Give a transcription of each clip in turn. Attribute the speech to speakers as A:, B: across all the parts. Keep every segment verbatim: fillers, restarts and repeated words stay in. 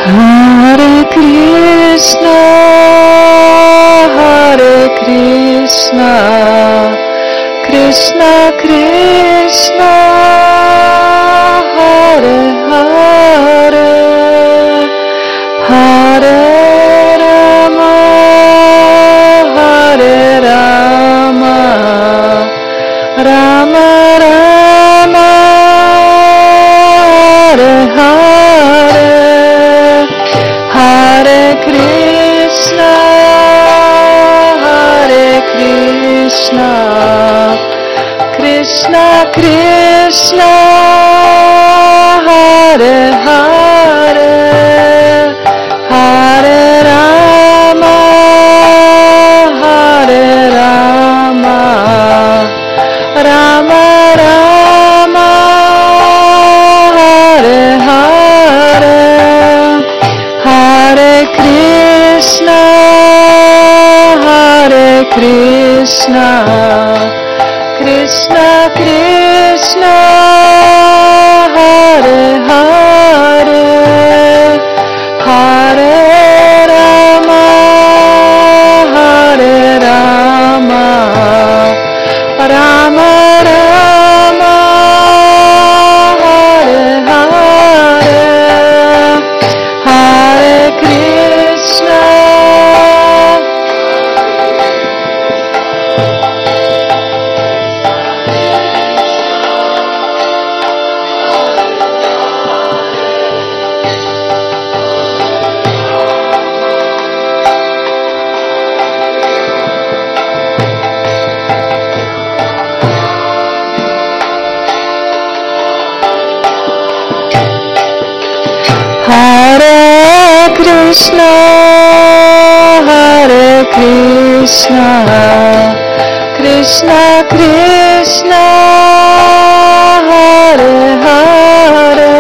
A: Hare Krishna, Hare Krishna, Krishna Krishna, Hare Hare, Hare Rama, Hare Rama, Rama Rama, Hare Hare, Hare Krishna, Hare Krishna, Krishna Krishna, Hare Hare, Hare Rama, Hare Rama, Rama Rama, Hare Hare, Hare Krishna, Hare Krishna, Krishna Krishna, Hare Hare, Hare Rama, Hare Rama, Rama Rama, Hare Hare, Hare Krishna. Hare Krishna, Hare Krishna, Krishna Krishna, Hare Hare,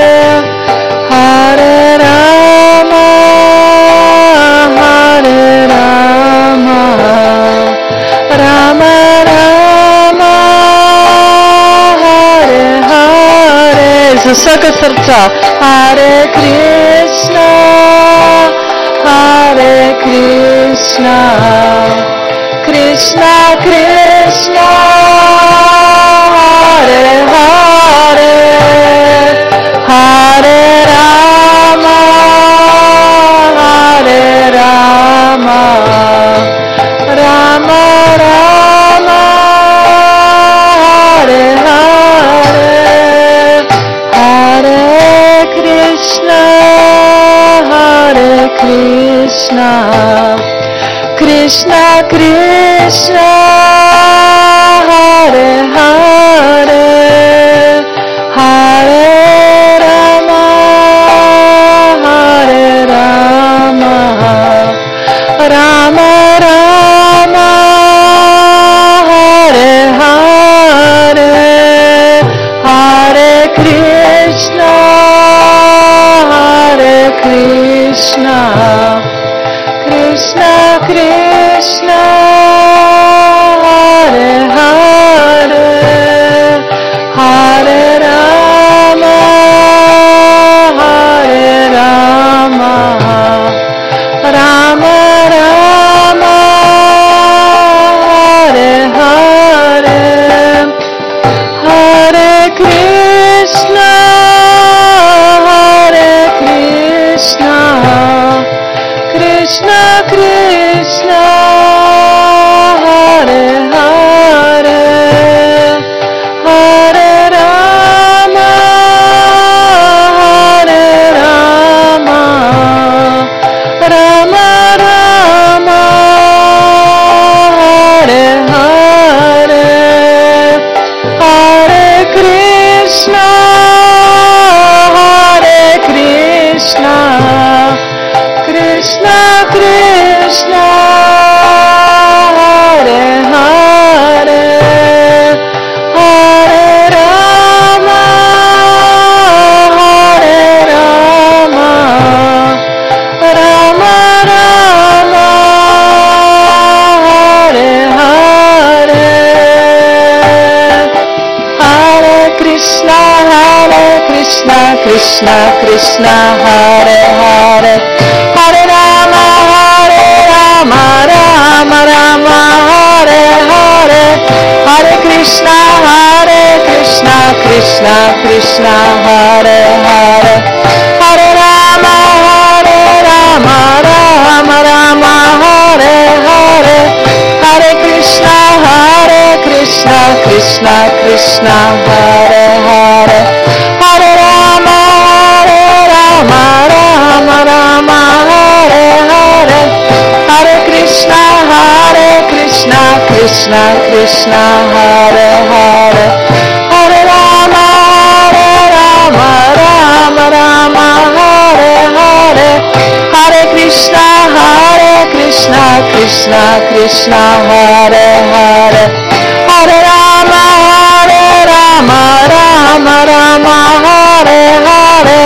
A: Hare Rama, Hare Rama, Rama Rama, Hare Hare. Z vsega srca. Hare Krishna, Hare Krishna, Krishna Krishna, Hare Hare, Hare Rama, Hare Rama, Rama Rama, Hare Hare, Hare Krishna, Hare Krishna, Krishna Krishna, Hare Hare, Hare Rama, Hare Rama, Rama Rama, Hare Hare, Hare Krishna, Hare Krishna, Krishna Krishna, Hare Hare, Krishna Krishna Hare Hare Hare Rama Hare Rama Rama Rama Hare Hare Hare Krishna Hare Krishna Krishna Krishna Hare Hare Hare Rama Hare Rama Rama Rama Hare Hare Hare Krishna Hare Krishna Krishna Krishna Hare Hare Hare Rama Hare Rama Rama Rama Hare Hare Hare Krishna Hare Krishna Krishna Krishna Hare Hare Hare Rama Hare Rama Rama Rama Hare Hare Hare Krishna Hare Krishna Krishna Krishna Hare Hare Hare Rama Hare Rama Rama Rama Hare Hare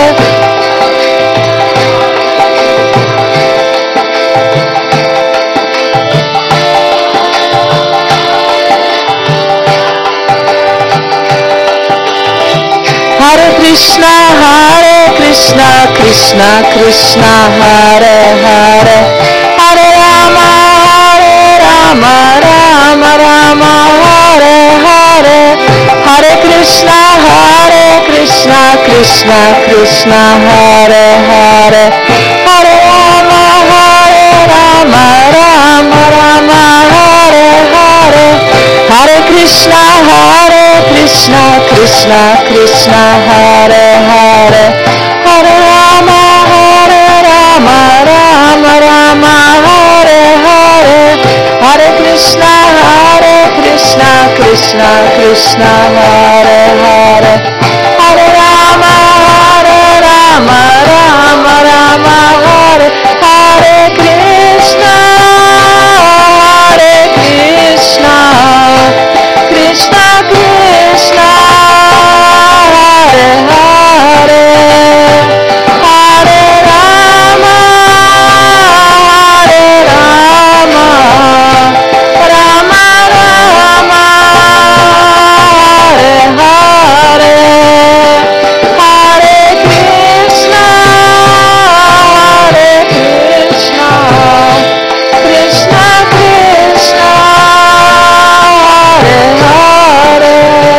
A: Hare Krishna Hare Krishna Krishna Krishna Hare Hare Hare Rama Hare Rama Rama Rama Hare Hare Hare Krishna Hare Krishna Krishna Krishna Hare Hare Hare Rama Hare Rama Rama Rama Hare Hare Hare Krishna Hare Krishna Krishna Krishna Hare Hare Hare Rama Hare Rama Rama Rama Hare Hare Hare Krishna Hare Krishna Krishna Krishna Hare Hare Hare Rama Hare Rama Rama Rama Hare Hare Krishna Hare Krishna Krishna Krishna Hare Hare Hare Rama Hare Rama Rama Rama Hare Hare Hare Krishna Hare Krishna Krishna Krishna Hare Hare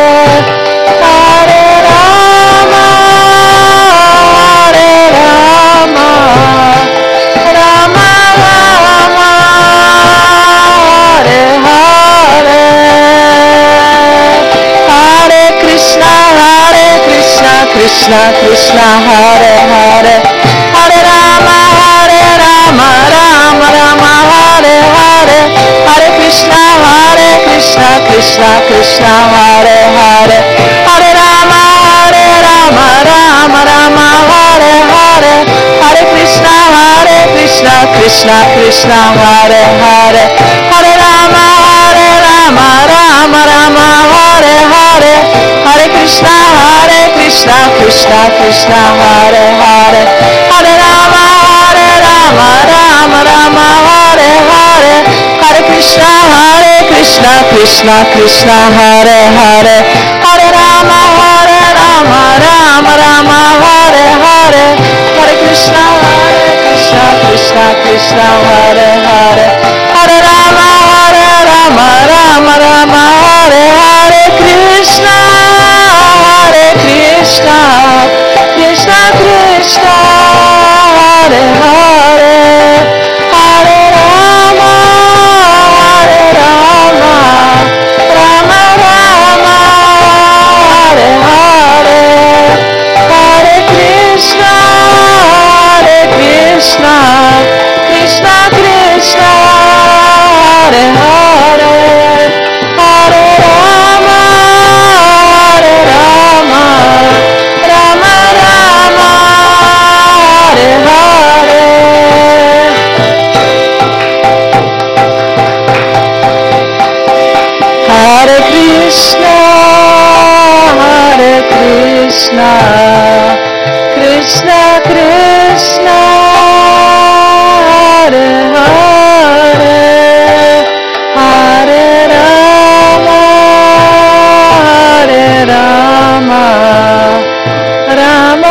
A: Hare Rama Hare Rama Rama Rama Hare Hare Hare Krishna Hare Krishna Krishna Krishna Hare Hare Hare Rama Hare Rama Rama Rama Hare Hare Hare Krishna Hare Krishna Krishna Krishna Hare Hare Hare Rama Hare Rama Rama Rama Hare Hare Hare Krishna Hare Krishna Krishna Krishna Hare Hare Hare Rama Hare Rama Rama Rama Hare Hare Hare Krishna Hare Krishna Krishna Krishna Hare Hare Hare Rama Hare Rama Rama Rama Hare Hare Hare Krishna Hare Krishna Krishna Krishna Hare Hare Hare Rama Hare Rama Rama Rama Hare Hare Hare Krishna Hare Krishna Krishna Krishna Hare Hare Hare Rama Hare Rama Rama Rama Hare Hare Krishna Hare Krishna Krishna Krishna Hare Hare Hare Rama Hare Rama Rama Rama Hare Hare Hare Krishna Hare Krishna Krishna Krishna Hare Hare Hare Rama Hare Rama Rama Rama Hare Hare Hare Krishna Hare Krishna Krishna Krishna Hare Hare Hare Rama Hare Rama Rama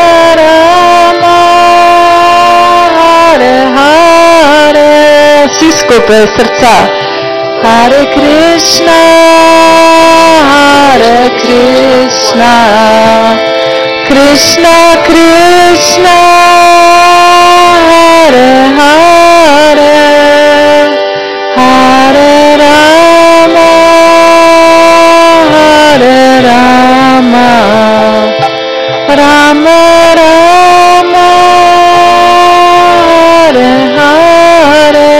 A: стискує серця. Hare Krishna, Hare Krishna, Krishna Krishna, Hare Hare, Hare Rama, Hare Rama, Rama Rama, Hare Hare,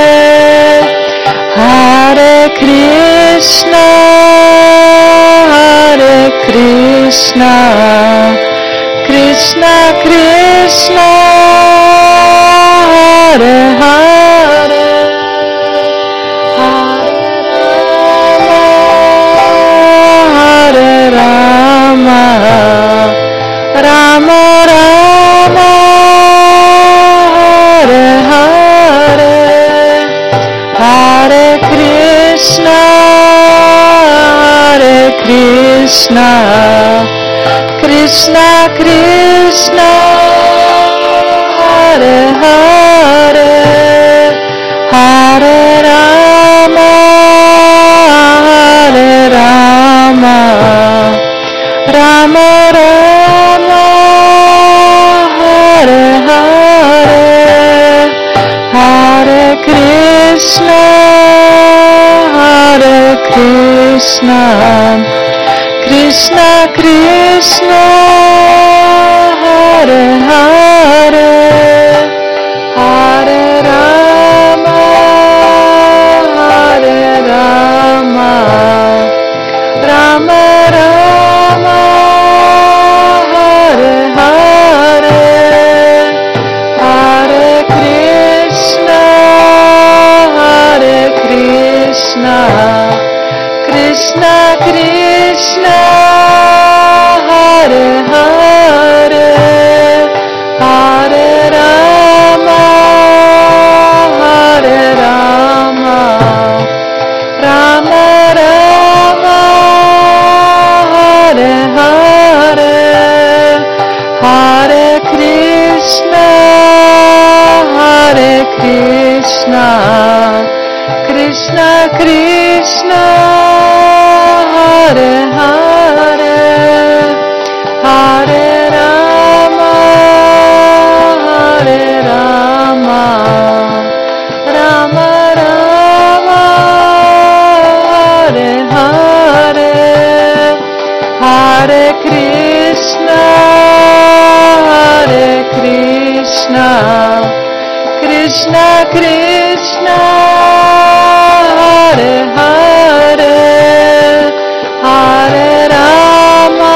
A: Hare Krishna, Hare Krishna, Krishna Krishna, Hare Hare, Hare Rama, Hare Rama, Rama Rama, Hare Hare, Hare Krishna, Hare Krishna, Krishna Krishna, Hare Hare, Hare Rama, Hare Rama, Rama Rama, Hare Hare, Hare Krishna, Hare Krishna, Krishna Krishna, Hare Hare, Hare Rama, Hare Rama, Rama Rama, Hare Hare, Hare Krishna, Hare Krishna, Krishna Krishna, Hare Hare, Hare Rama, Hare Rama, Rama Rama, Hare Hare, Hare Krishna, Hare Krishna, Krishna Krishna, Hare Hare, Hare Rama, Hare Rama, Rama Rama, Hare Hare, Hare Krishna, Hare Krishna, Krishna Krishna, Hare Hare, Hare Rama,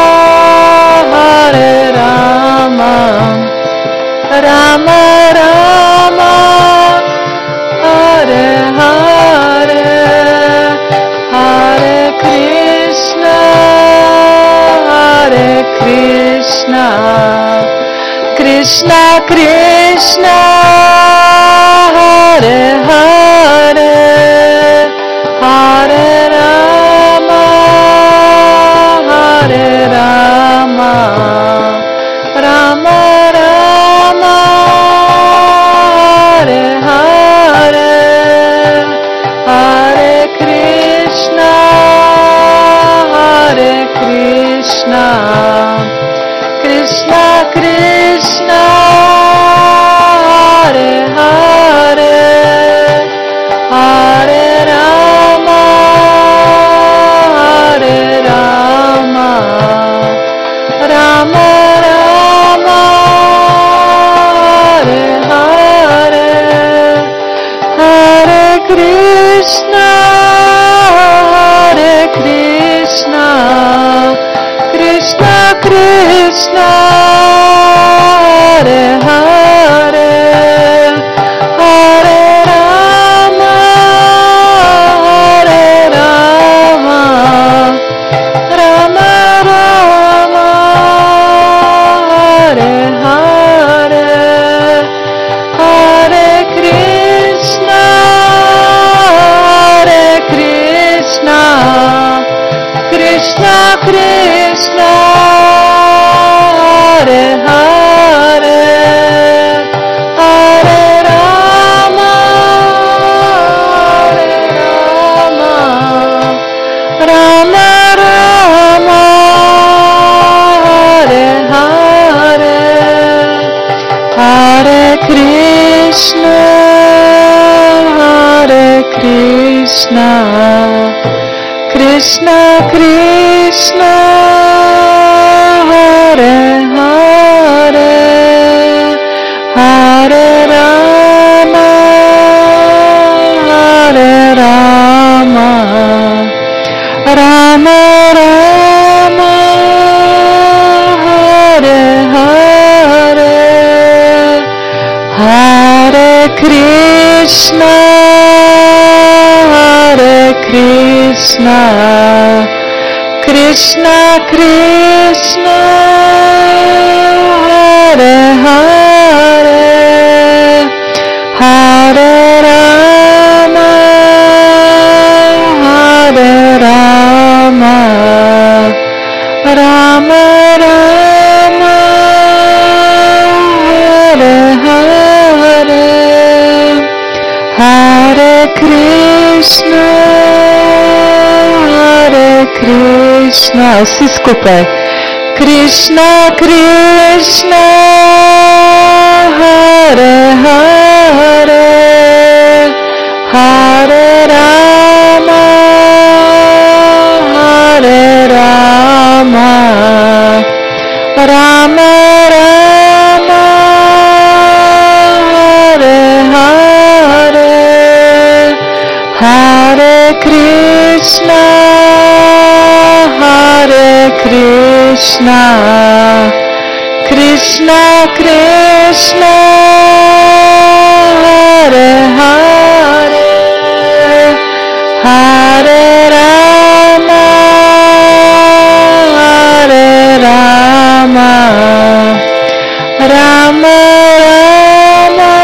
A: Hare Rama, Rama Rama, Hare Hare, Hare Krishna, Hare Krishna, Krishna Krishna, Hare Hare, Hare Rama, Hare Rama, Rama Rama, Hare Hare, Hare Krishna, Hare Krishna, Krishna Krishna, Hare Krishna, Hare Krishna, Krishna Krishna, Hare Hare, Hare Rama, Hare Rama, Rama Rama, Hare Hare, Hare Krishna, Hare Krishna, Krishna Krishna, Hare Hare, Hare Rama, Hare Rama, Rama Rama, Hare Hare, Hare Krishna, Hare Krishna, aussi se couper. Krishna Krishna, Hare Hare, Hare Rama, Hare Rama, Rama Rama, Hare Hare, Hare Krishna, Hare Krishna, Krishna Krishna, Hare Hare, Hare Rama, Hare Rama, Rama Rama,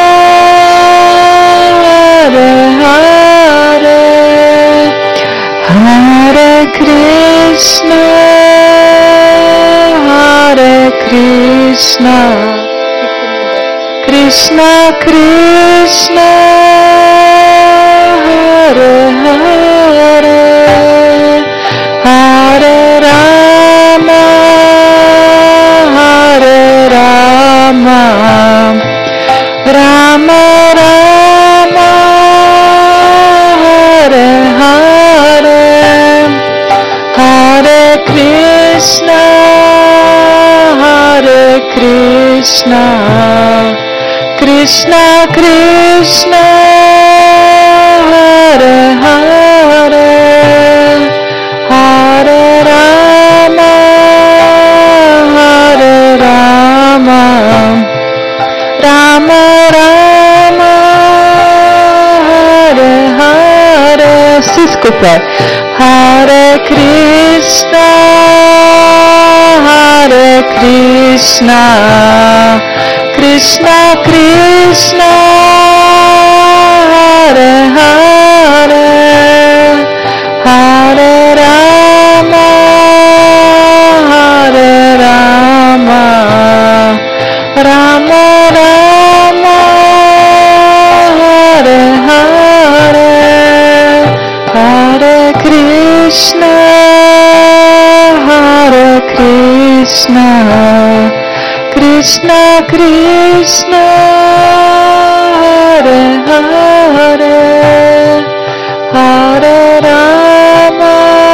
A: Hare Hare, Hare Krishna, Hare Krishna, Krishna Krishna, Hare Hare, Hare Rama, Hare Rama, Rama Rama, Hare Hare, Hare Krishna, Hare Krishna, Krishna Krishna, Hare Hare, Hare Rama, Hare Rama, Rama Rama, Hare Hare, s'il vous plaît. Hare Krishna, Hare Krishna, Krishna Krishna, Hare Hare, Hare Rama, Hare Rama, Rama Rama, Hare Hare, Hare Krishna, Hare Krishna, Krishna Krishna, Hare Hare, Hare Rama,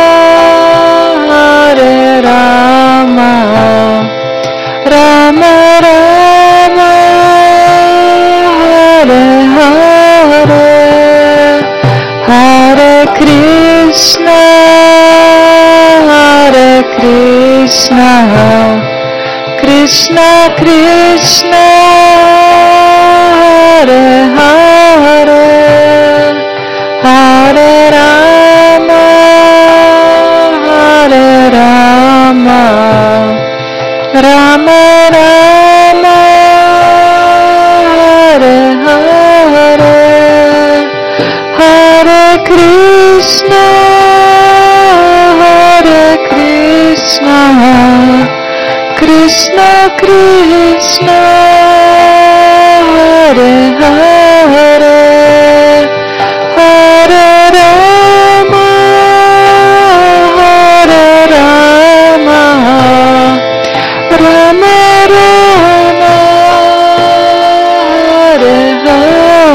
A: Hare Rama, Rama Rama, Hare Hare, Hare Krishna, Hare Krishna, Krishna Krishna, Hare Hare, Hare Rama, Hare Rama, Rama Rama, Hare Hare, Hare Krishna, Hare Krishna, Krishna Krishna, Hare Hare, Hare Rama, Hare Rama, Rama Rama, Hare Hare.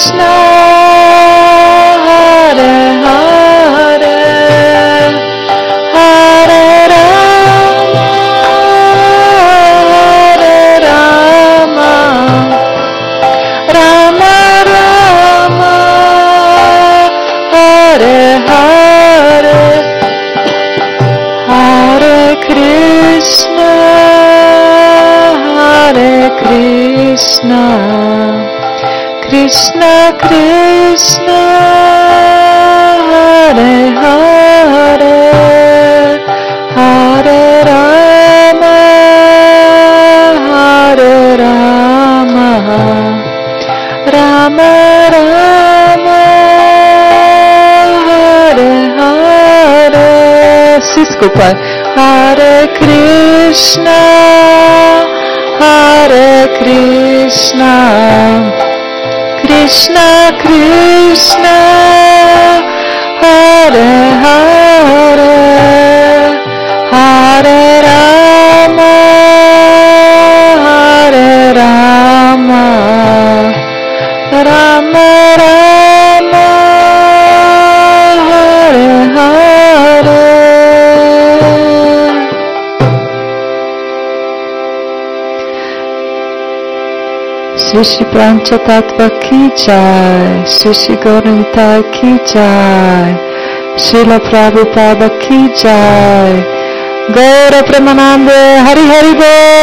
A: Krishna, Hare Hare, Hare Rama, Hare Rama, Rama Rama, Hare Hare, Hare Krishna, Hare Krishna, Krishna Krishna, Hare Hare, Hare Rama, Hare Rama, Rama Rama, Hare Hare. Cisco Pai. Hare Krishna, Hare Krishna, Krishna Krishna, Hare Hare, Hare Rama, Hare Rama, Rama Rama, Hare Hare. Shri Shri Panchatattva ki jai, Shri Shri Gaura ki jai, Srila Prabhupada ki jai, Gaura Premanande, Hari Hari Bol.